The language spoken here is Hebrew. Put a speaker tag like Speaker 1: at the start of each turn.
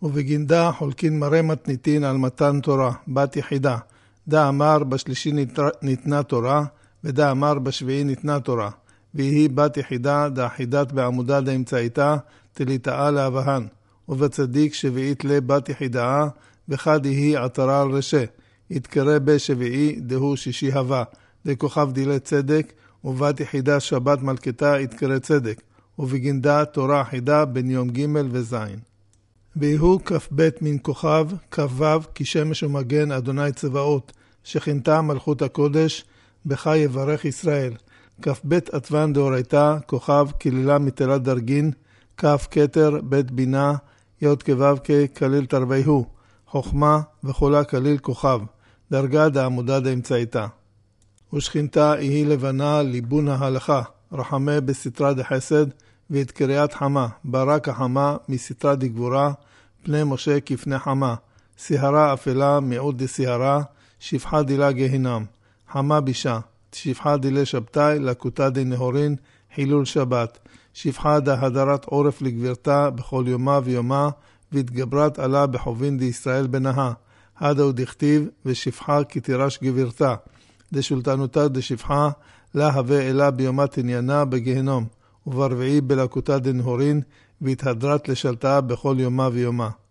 Speaker 1: ובגינדה חולקין מראה מתניתין על מתן תורה, בת יחידה. דה אמר בשלישי ניתנה תורה, ודה אמר בשביעי ניתנה תורה. והיא בת יחידה, דה חידת בעמודה דה אמצעיתה, תליטאה לאבהן. ובצדיק שביעית לבת יחידה, וחד היא עטרה על רשא. יתקרא בשביעי, דהו שישי הווה. לכוכב דילי צדק, ובת יחידה שבת מלכתה יתקרא צדק. ובגינדה תורה אחידה בין יום ג' וז'. והוא כ"ב מן כוכב, כ"ו כי שמש ומגן אדוני צבאות, שכינתה מלכות הקודש, בך יברך ישראל. כ"ב עטוון דאורייתא, כוכב כלילה מתלת דרגין, כ' כתר, בית בינה, י' כו' כליל תרוויהו, חוכמה וכולה כליל כוכב, דרגה דעמודה דאמצעיתה. ושכינתה היא לבנה ליבון ההלכה, רחמה בסתרה דחסד, ואת קריאת חמה, ברק החמה מסתרה דגבורה, פני משה כפני חמה, סיהרה אפלה מיעוד דסיהרה, שפחה דילה גהינם, חמה בישה, שפחה דילה שבתאי, לקוטה דנהורין, חילול שבת, שפחה דהדרת עורף לגבירתה בכל יומה ויומה, והתגברת עלה בחובין דישראל בנהה, הדאו דכתיב, ושפחה כתירש גבירתה, דשולטנותה דשפחה, לה הווה אלה ביומת עניינה בגהנום, וברביעי בלקוטה דנהורין, והתהדרת לשלטה בכל יומה ויומה.